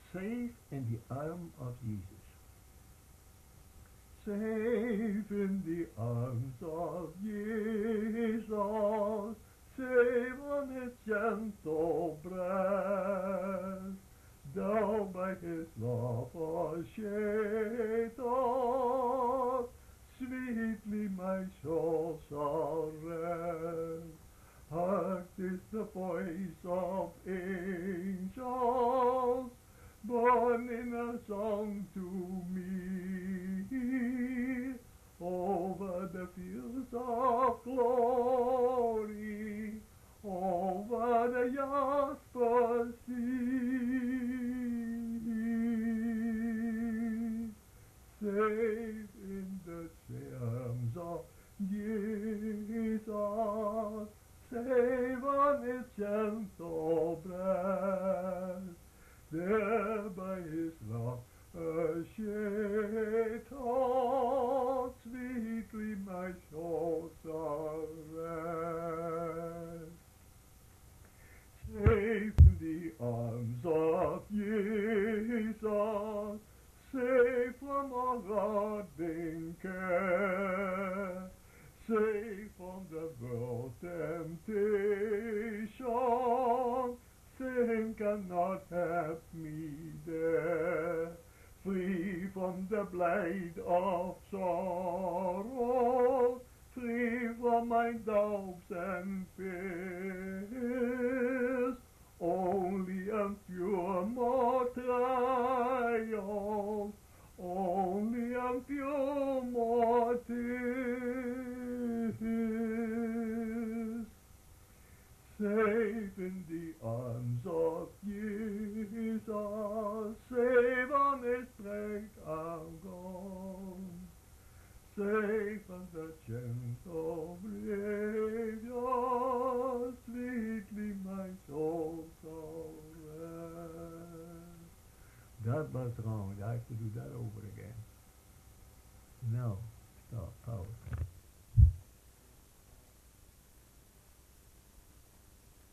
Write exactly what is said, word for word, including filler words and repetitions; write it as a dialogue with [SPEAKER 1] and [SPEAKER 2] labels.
[SPEAKER 1] Safe in the arm of Jesus. Safe in the arms of Jesus, safe on his gentle breast, down by his love shelter, sweetly my soul shall rest. Hark, 'tis the voice of angels, born in a song to me, over the fields of glory, over the jasper sea. Safe in the arms of Jesus, safe on his gentle breast, there by his love shelter, sweetly my soul shall rest. Safe in the arms of Jesus, safe from all guarding care, safe from the world's temptation, sin cannot have me there. Free from the blight of sorrow, free from my doubts and fears, only and pure more trials, only and pure more tears. Safe in the arms of Jesus, safe on his strength I'm gone, safe on the gentle Savior, sweetly my soul shall rest. That was wrong. I have to do that over again. No, stop, pause.